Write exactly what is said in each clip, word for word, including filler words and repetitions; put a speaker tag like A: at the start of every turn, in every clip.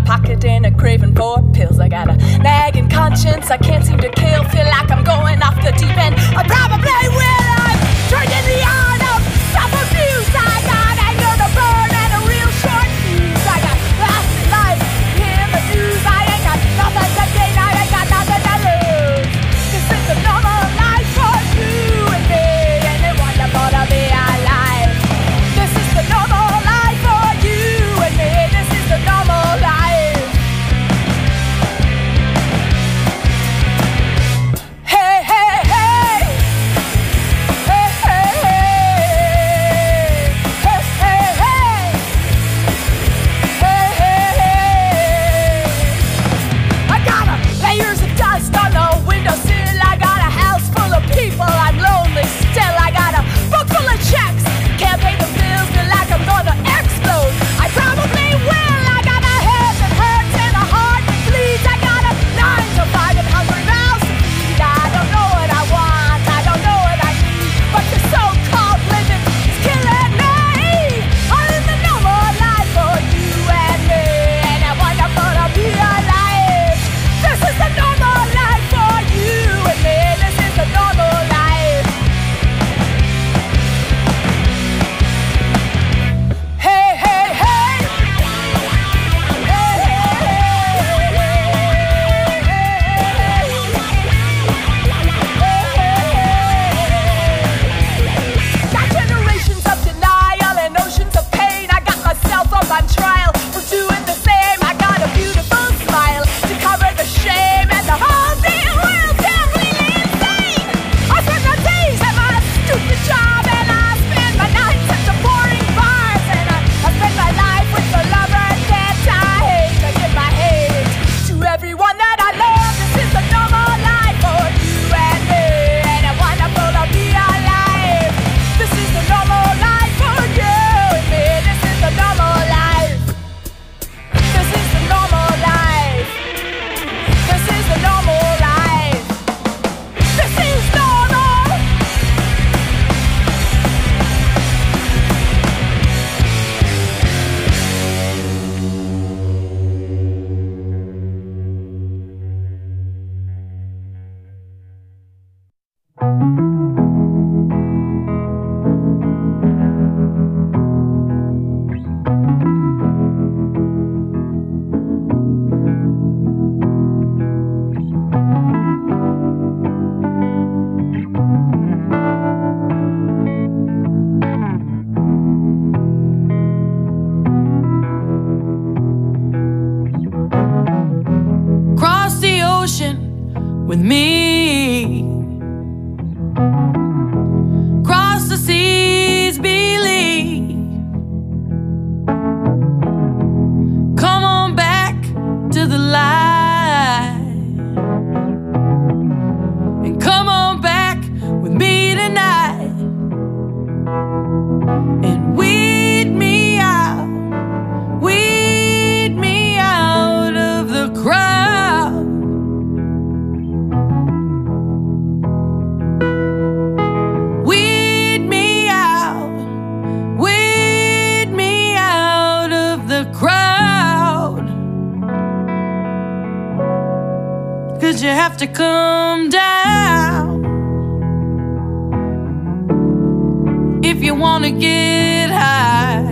A: pocket and a craving for pills. I got a nagging conscience I can't seem to kill. Feel like I'm going off the deep end. I probably will. I'm drinking the art of self-abuse. I got anger to burn and a real short fuse. I got lost in life, in the news. I ain't got nothing to gain. I ain't got nothing to lose. This is the normal life for you and me, and it's wonderful to be alive. This is the normal life for you and me. This is the normal life. Hey, hey, hey. Hey, hey, hey. Hey, hey, hey. Hey, hey, hey. I got a layers of dust on the windowsill. I got a house full of people. I'm lonely still. I got a book full of checks. Can't pay the bills. Feel like I'm gonna explode. I probably will. I got a head that hurts and a heart that bleeds. I got a nine to five and hungry mouths to feed. I don't know what I want. I don't know what I need. But the so-called living is killing me. I'm in the normal life for you and me, and I wonderful to be alive. This is the normal life for you and me. This is the normal life. Hey, hey, hey. Hey, got generations of denial and oceans of pain. I got myself up on trial for doing the same. I got a beautiful smile to cover the shame, and the whole damn world's completely insane. I spend my days at my stupid job, and I spend my nights at the boring bars, and I, I spend my life with the lovers that I hate. I give my hate to everyone that I love. This is the normal life for you and me, and it's wonderful to be alive. This is the normal life for you and me. This is the normal life. This is the normal life. This is the normal life. This is normal.
B: Cross the ocean with me. Cross the seas, believe. Come on back to the light, and come on back with me tonight, and weed me out, weed me out of the crowd. Weed me out, weed me out of the crowd. 'Cause you have to come down if you wanna get high.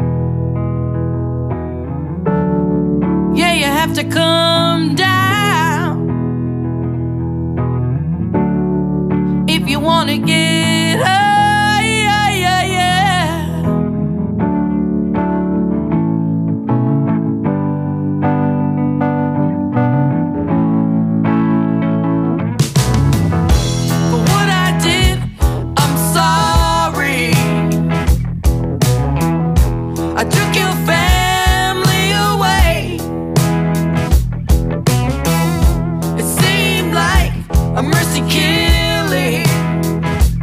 B: Yeah, you have to come down if you wanna get high. Yeah, yeah, yeah. For what I did, I'm sorry. I took your family away. It seemed like a mercy killing.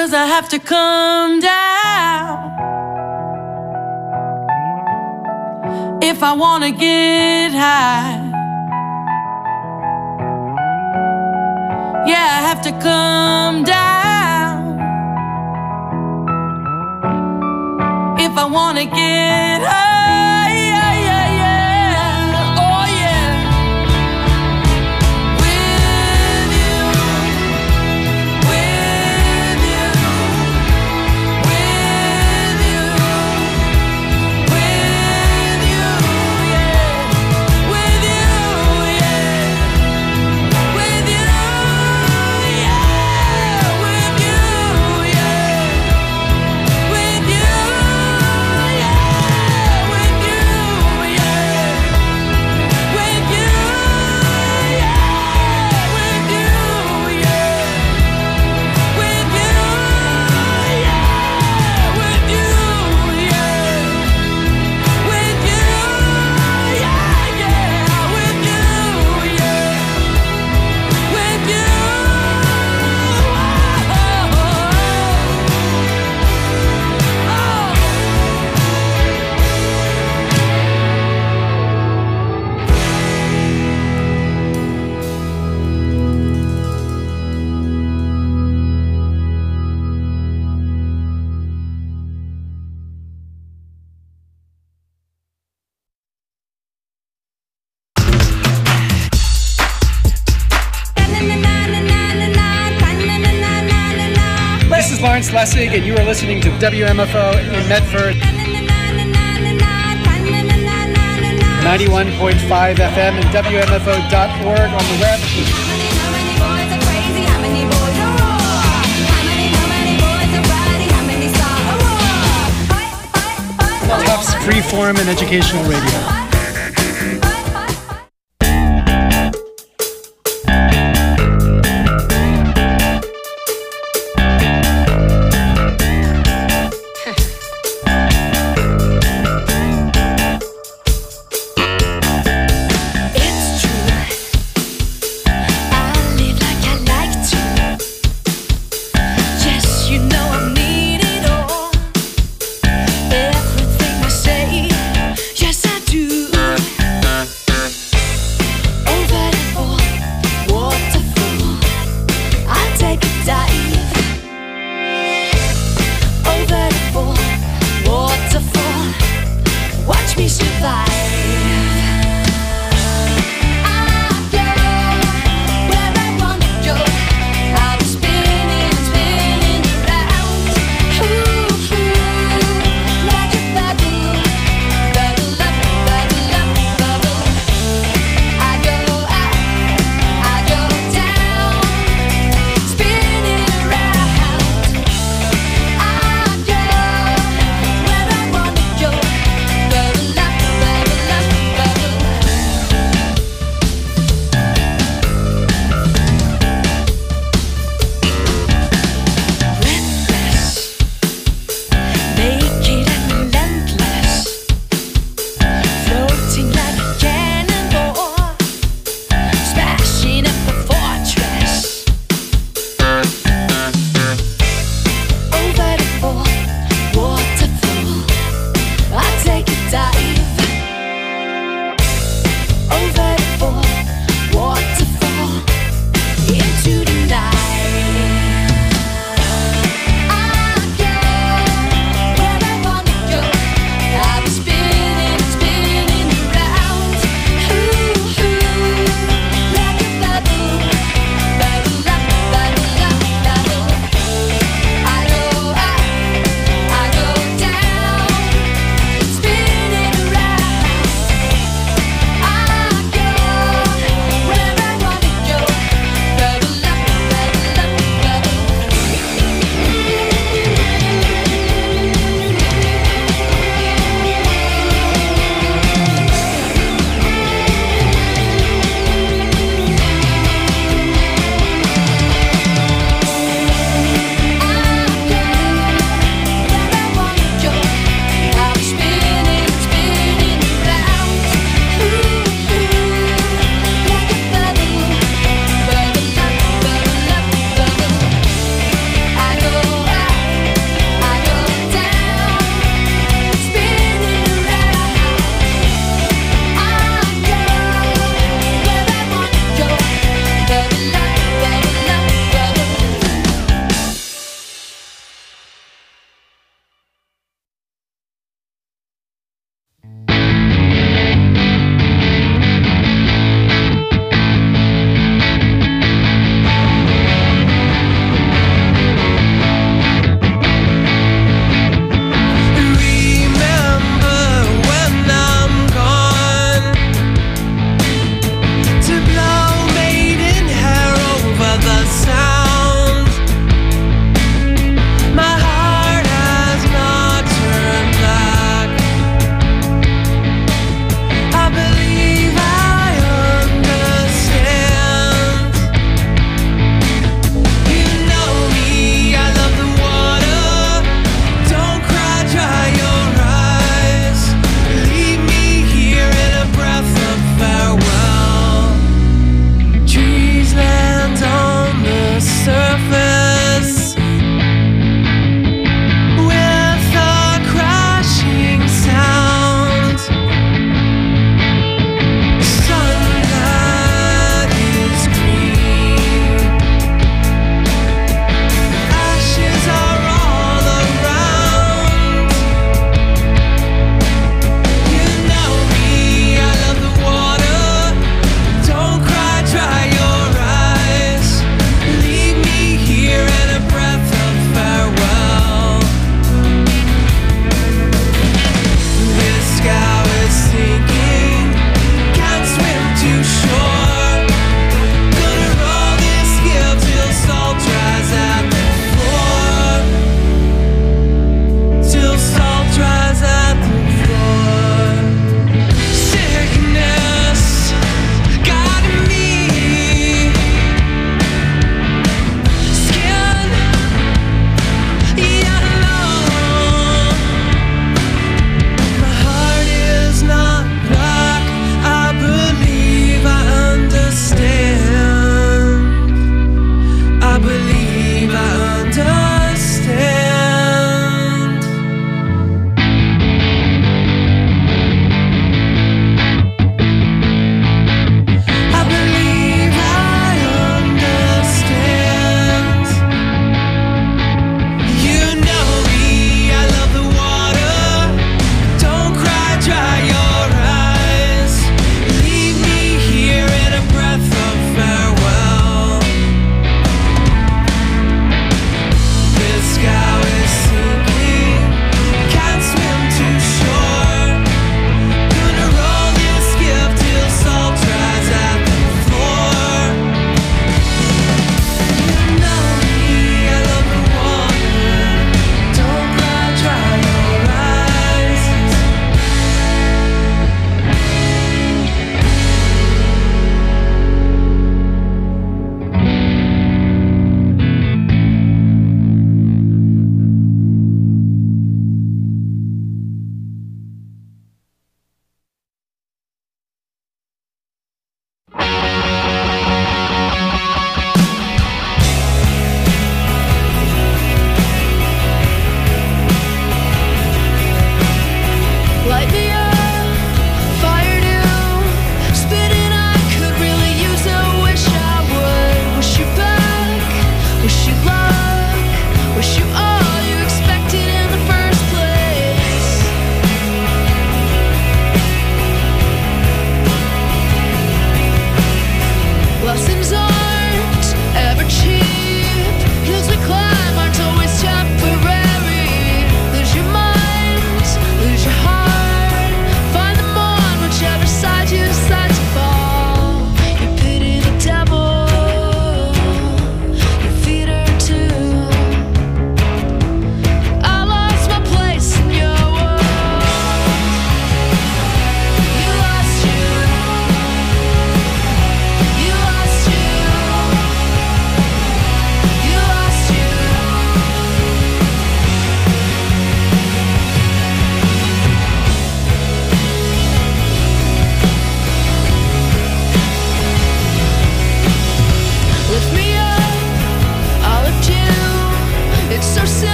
B: 'cause I have to come down if I wanna get high. Yeah, I have to come down if I wanna get high. Yeah, yeah, yeah. Oh yeah. With you, with you, with you, with you, yeah. With you, yeah. With you, yeah. With you, yeah. With you, yeah. With you, yeah. With you, yeah. With you, yeah. With you, yeah. With you, yeah. With you, yeah, yeah. With you, yeah. With you,
C: This is Lawrence Lessig, and you are listening to W M F O in Medford, ninety-one point five F M and W M F O dot org on the web. Tufts Freeform and Educational Radio.
A: It's true. I live like I like to. Yes, you know I need it all. Everything I say, yes I do.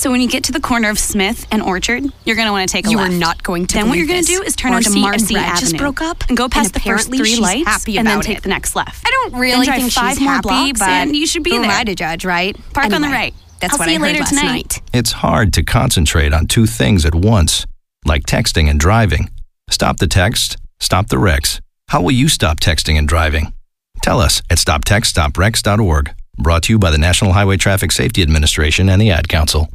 D: So when you get to the corner of Smith and Orchard, you're going to want to take a
E: You
D: left.
E: are not going to
D: Then what you're
E: believe
D: going to
E: this.
D: do is turn onto
E: Marcy
D: Marcy
E: and Brad
D: Avenue.
E: just broke up,
D: and go past
E: and
D: the first
E: apparently
D: three
E: she's
D: lights
E: happy
D: and then
E: about
D: take
E: it.
D: the next left.
E: I don't really
D: Then drive
E: think
D: five
E: she's
D: more
E: happy,
D: blocks
E: but
D: and you should be
E: who am
D: there.
E: I to judge, right?
D: Park on the
E: Anyway,
D: right.
E: That's
D: I'll
E: what
D: see
E: I
D: you
E: heard
D: later
E: last
D: tonight.
E: night.
F: It's hard to concentrate on two things at once, like texting and driving. Stop the text, stop the wrecks. How will you stop texting and driving? Tell us at stop text stop wrecks dot org. Brought to you by the National Highway Traffic Safety Administration and the Ad Council.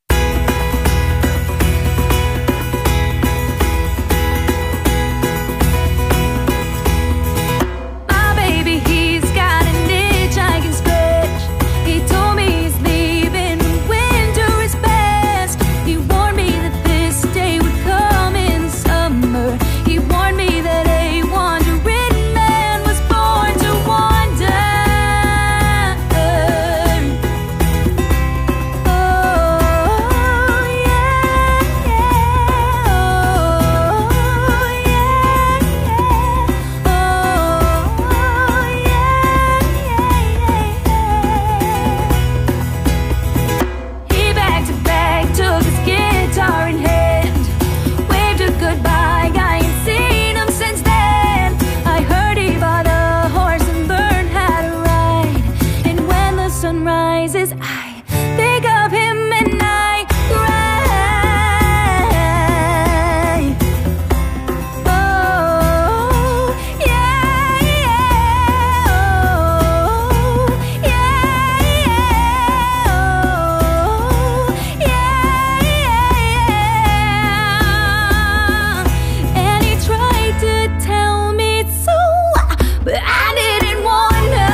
A: My baby, he's got an itch I can scratch. He told me he's leaving when winter is past. He warned me that this day would come in summer. He warned me that a wandering man was born to wander. Oh, yeah, yeah. Oh, yeah, yeah. Oh, yeah, yeah. He back to back took his guitar in hand, waved a goodbye. I ain't seen him since then. I heard he bought a horse and learned how to ride. And when the sun rises, I think of him and I cry. Oh, yeah, yeah. Oh, yeah, yeah. Oh, yeah, yeah. And he tried to tell me so, but I didn't wanna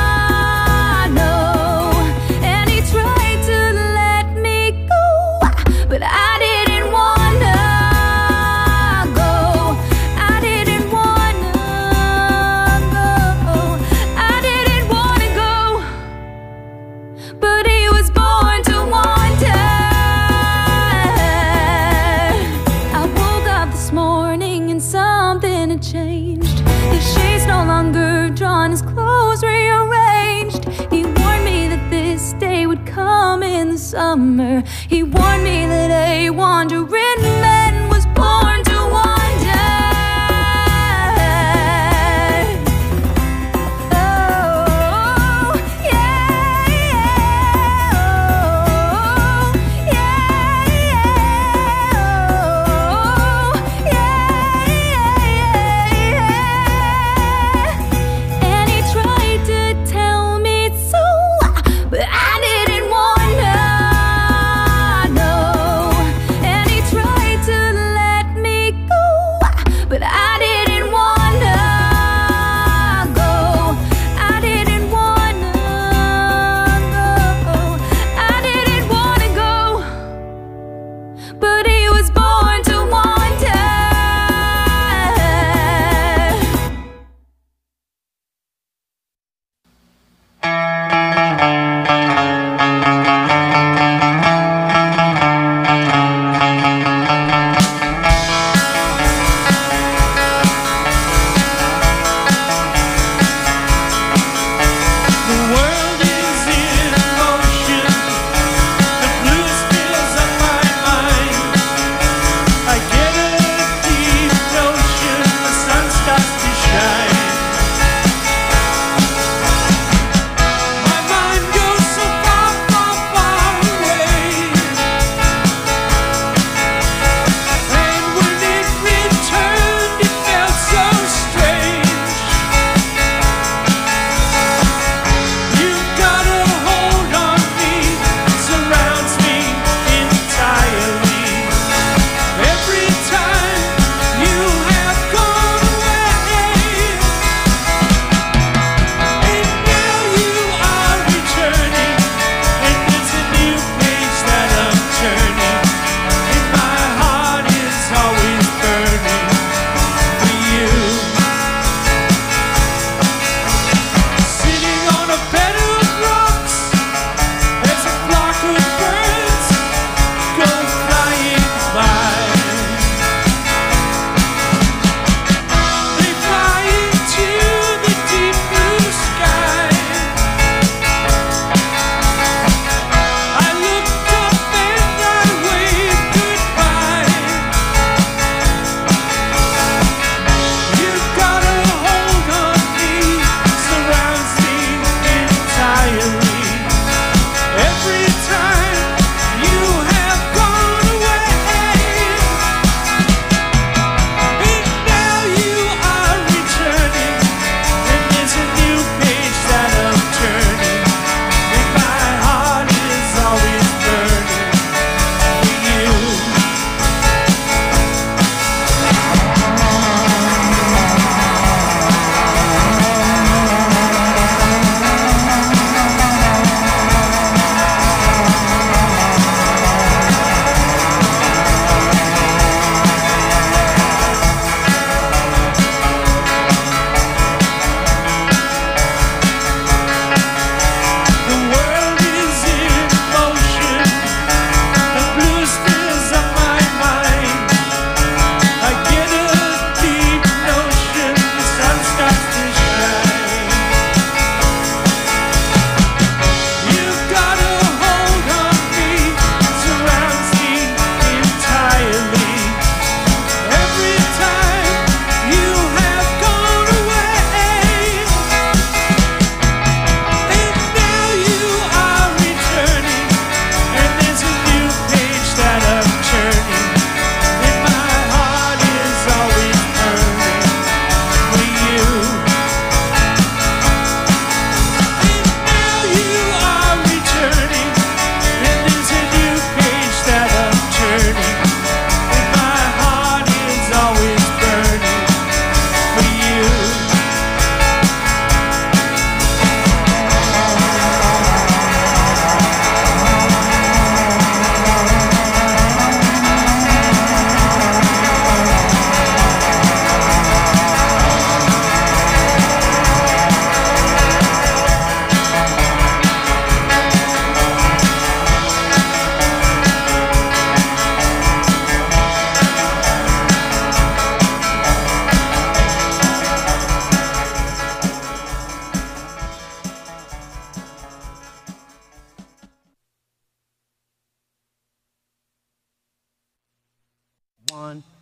A: know. And he tried to let me go, but I didn't wanna go. I didn't wanna go. I didn't wanna go, but he was born to wander. I woke up this morning and something had changed. The shades no longer drawn, his clothes rearranged. He warned me that this day would come in the summer. He warned me that a wandering man was born to wander. Oh, yeah, yeah. Oh, yeah, yeah. Oh, yeah, yeah, yeah. And he tried to tell me so, but I didn't wanna know. And he tried to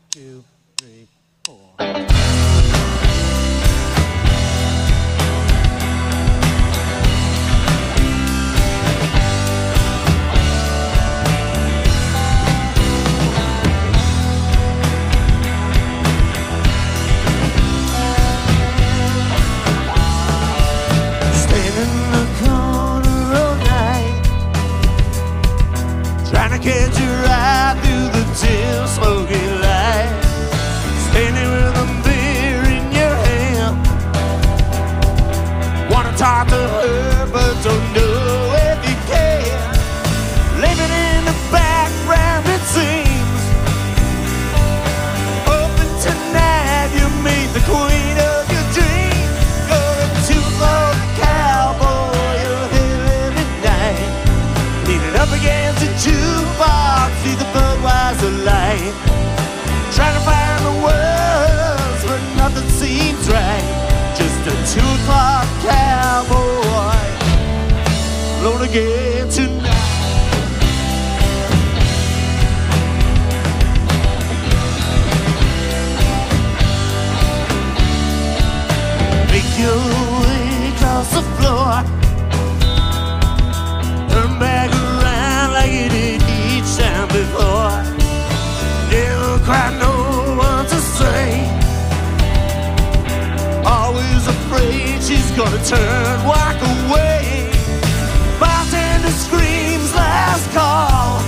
C: two, three, four.
E: Standing in the corner all night, trying to catch your eye through the dim smoky light. Standing with a beer in your hand, wanna talk to her but don't know if you can. Living in the background it seems, hoping tonight you meet the queen of your dreams. Going to the cowboy, you're here every night, leaning up against the jukebox, see the Budweiser light. Trying to find the words, but nothing seems right. Just a two o'clock cowboy, alone again tonight. Make your way across the floor, turn back around like you did each time before. Never quite know what to say, always afraid she's gonna turn, walk away. Bartender screams last call,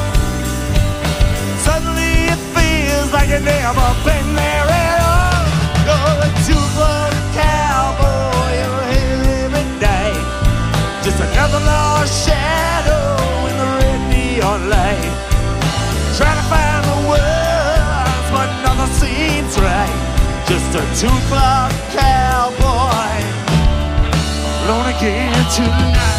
E: suddenly it feels like you've never been there at all. You're a two-club cowboy, you're here every night, just another lost shadow in the red neon light. Trying to find the words, but nothing seems right. Just a two o'clock cowboy, alone again tonight.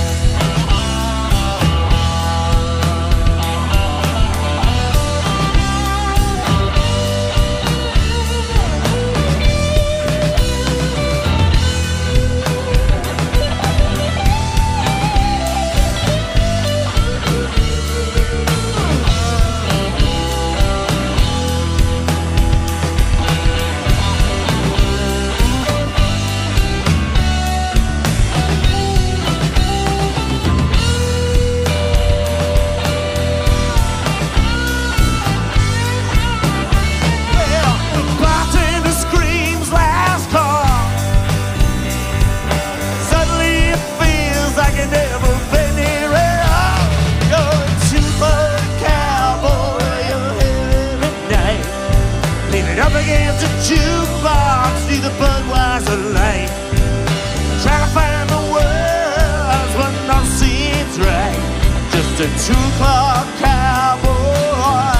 E: Up against the jukebox, see the Budweiser light. Trying to find the words, but nothing seems right. Just a two o'clock cowboy,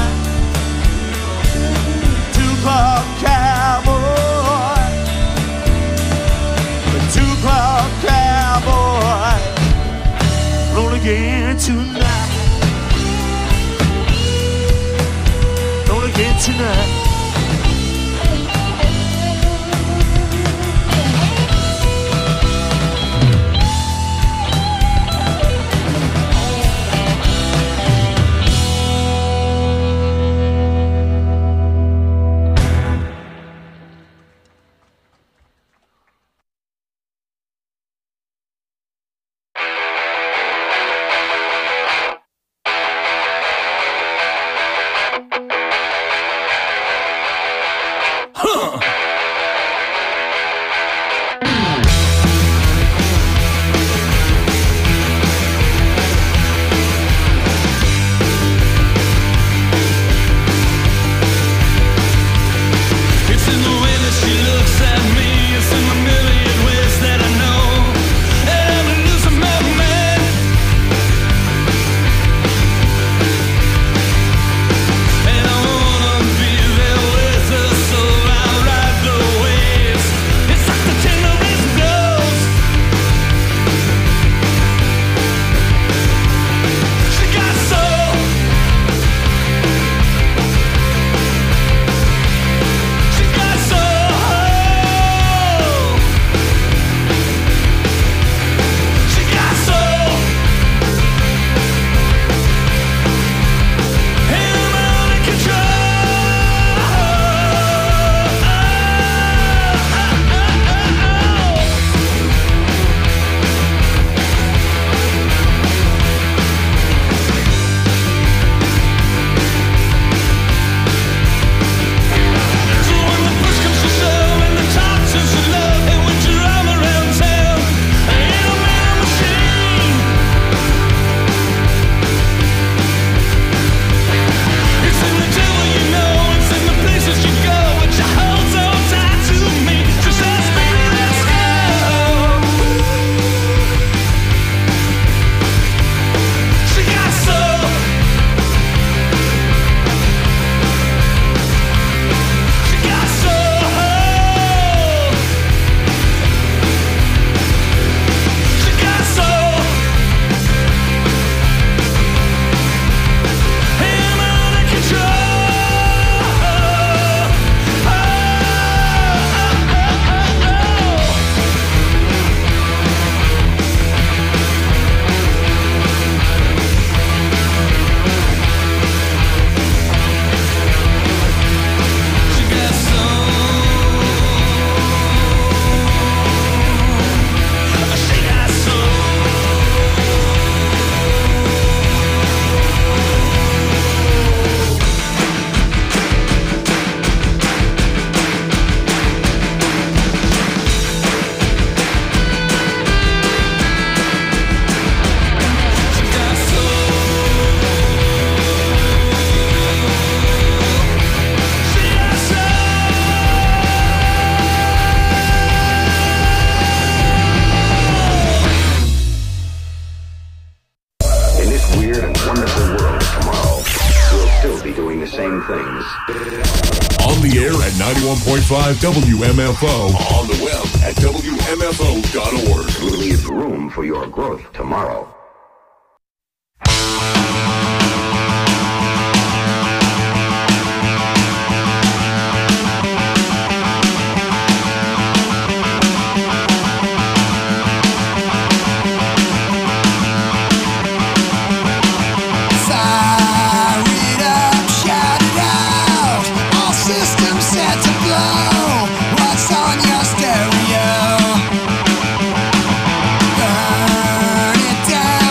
E: two o'clock cowboy, a two o'clock cowboy, alone again tonight, alone again tonight.
G: ninety-one point five W M F O. On the web at W M F O dot org.
H: Leave room for your growth tomorrow.
I: Burn it down.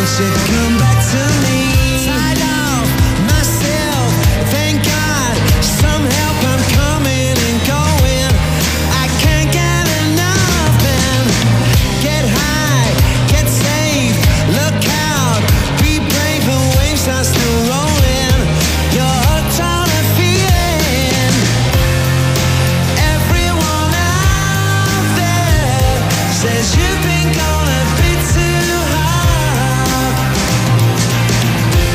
I: should come back to me. Tied off myself, thank God, some help, I'm coming and going. I can't get enough, man. Get high, get safe, look out, be brave, the waves are still rolling. You're hooked on a feeling. Everyone out there says you've been gone a bit too hard.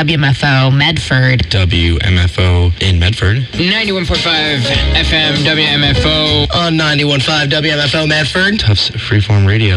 J: W M F O Medford.
K: W M F O in Medford.
L: ninety-one point five F M W M F O.
M: On ninety-one point five W M F O Medford.
K: Tufts Freeform Radio.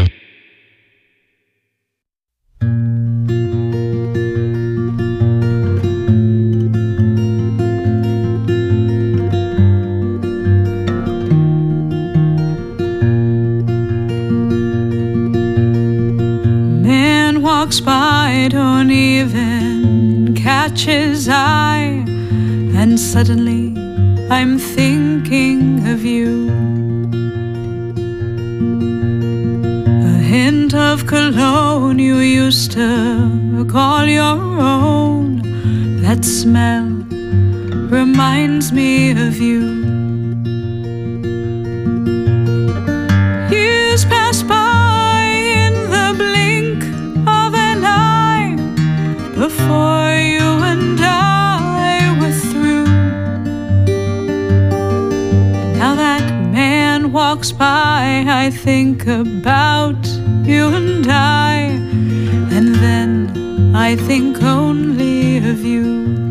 N: Walks by, don't even catch his eye, and suddenly I'm thinking of you. A hint of cologne you used to call your own, that smell reminds me of you. Years pass by in the blink of an eye, before you and I were through. Now that man walks by, I think about you and I, and then I think only of you.